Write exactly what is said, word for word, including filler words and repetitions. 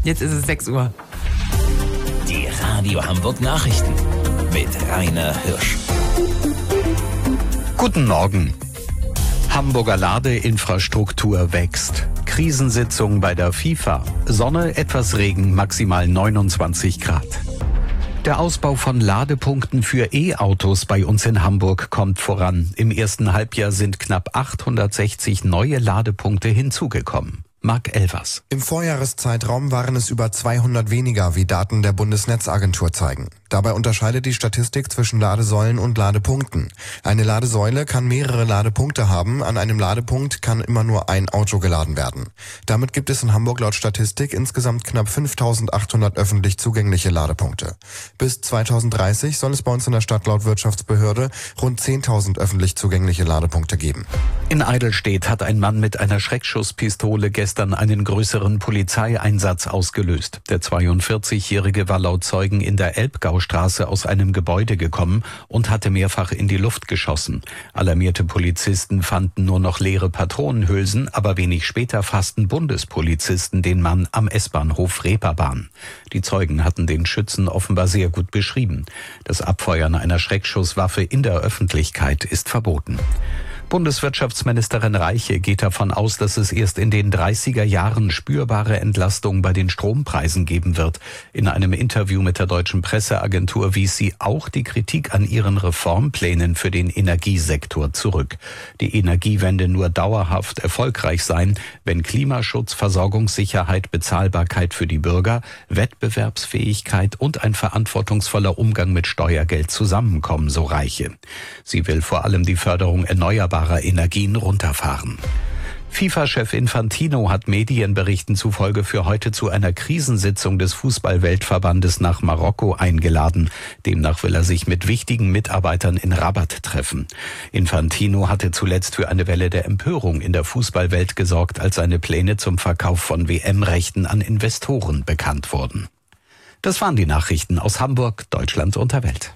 Jetzt ist es sechs Uhr. Die Radio Hamburg Nachrichten mit Rainer Hirsch. Guten Morgen. Hamburger Ladeinfrastruktur wächst. Krisensitzung bei der FIFA. Sonne, etwas Regen, maximal neunundzwanzig Grad. Der Ausbau von Ladepunkten für E-Autos bei uns in Hamburg kommt voran. Im ersten Halbjahr sind knapp achthundertsechzig neue Ladepunkte hinzugekommen. Marc Elvers. Im Vorjahreszeitraum waren es über zweihundert weniger, wie Daten der Bundesnetzagentur zeigen. Dabei unterscheidet die Statistik zwischen Ladesäulen und Ladepunkten. Eine Ladesäule kann mehrere Ladepunkte haben, an einem Ladepunkt kann immer nur ein Auto geladen werden. Damit gibt es in Hamburg laut Statistik insgesamt knapp fünftausendachthundert öffentlich zugängliche Ladepunkte. Bis zweitausenddreißig soll es bei uns in der Stadt laut Wirtschaftsbehörde rund zehntausend öffentlich zugängliche Ladepunkte geben. In Eidelstedt hat ein Mann mit einer Schreckschusspistole gestern einen größeren Polizeieinsatz ausgelöst. Der zweiundvierzigjährige war laut Zeugen in der Elbgaustraße aus einem Gebäude gekommen und hatte mehrfach in die Luft geschossen. Alarmierte Polizisten fanden nur noch leere Patronenhülsen, aber wenig später fassten Bundespolizisten den Mann am S-Bahnhof Reeperbahn. Die Zeugen hatten den Schützen offenbar sehr gut beschrieben. Das Abfeuern einer Schreckschusswaffe in der Öffentlichkeit ist verboten. Bundeswirtschaftsministerin Reiche geht davon aus, dass es erst in den dreißiger Jahren spürbare Entlastung bei den Strompreisen geben wird. In einem Interview mit der deutschen Presseagentur wies sie auch die Kritik an ihren Reformplänen für den Energiesektor zurück. Die Energiewende nur dauerhaft erfolgreich sein, wenn Klimaschutz, Versorgungssicherheit, Bezahlbarkeit für die Bürger, Wettbewerbsfähigkeit und ein verantwortungsvoller Umgang mit Steuergeld zusammenkommen, so Reiche. Sie will vor allem die Förderung erneuerbarer Energien runterfahren. FIFA-Chef Infantino hat Medienberichten zufolge für heute zu einer Krisensitzung des Fußball-Weltverbandes nach Marokko eingeladen. Demnach will er sich mit wichtigen Mitarbeitern in Rabat treffen. Infantino hatte zuletzt für eine Welle der Empörung in der Fußballwelt gesorgt, als seine Pläne zum Verkauf von W M-Rechten an Investoren bekannt wurden. Das waren die Nachrichten aus Hamburg, Deutschland und der Welt.